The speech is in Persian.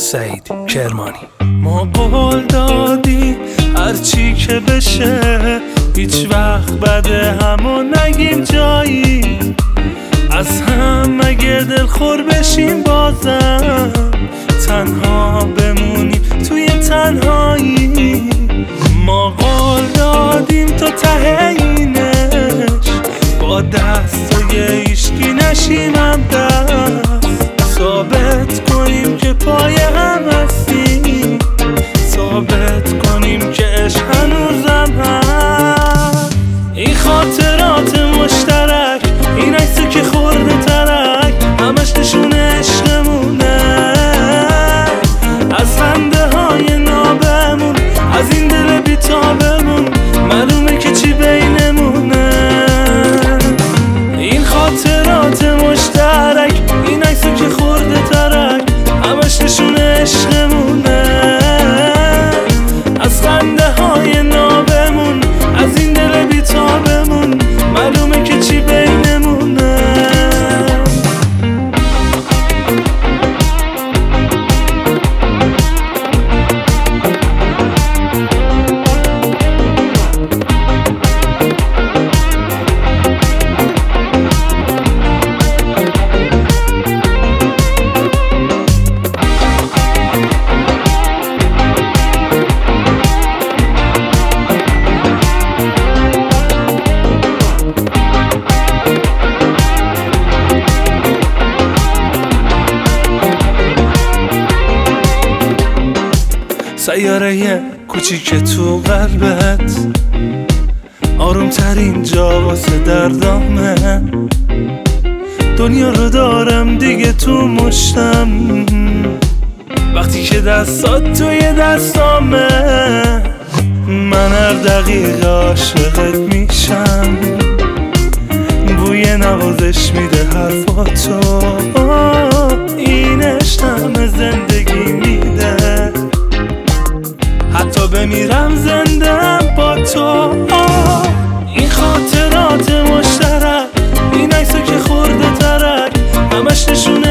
سعید کرمانی. ما قول دادیم هرچی که بشه هیچ وقت بعد همو نگیم جایی، از هم اگه دلخور بشیم بازم تنها بمونیم توی تنهایی. ما قول دادیم تا ته اینش با دستای هیچکی نشیم هم دست، ثابت کنیم که پای هم هستیم، ثابت کنیم که عشق هنوزم هست. این خاطرات مشترک، این عکسی که خورده ترک، همش نشون عشقمونه، از خنده های نابمون، از این دل بیتابمون معلومه که چی بینمونه. این خاطرات مشترک، این عکسی که خورده ترک، همش نشون عشقمونه، از خنده های نابمون، از این دل بیتابمون معلومه که چی بینمونه. سیاره کوچیک تو قلبت، آروم ترین جا واسه دردامه، دنیا رو دارم دیگه تو مشتم، وقتی که دستات توی دستامه، من هر دقیقه عاشقت میشم، بوی نوازش میده حرفاتو، این عشقم زندگی میده، حتی بمیرم زندم با تو. این خاطرات مشترک، این عکسو که خورده ترک، همش نشون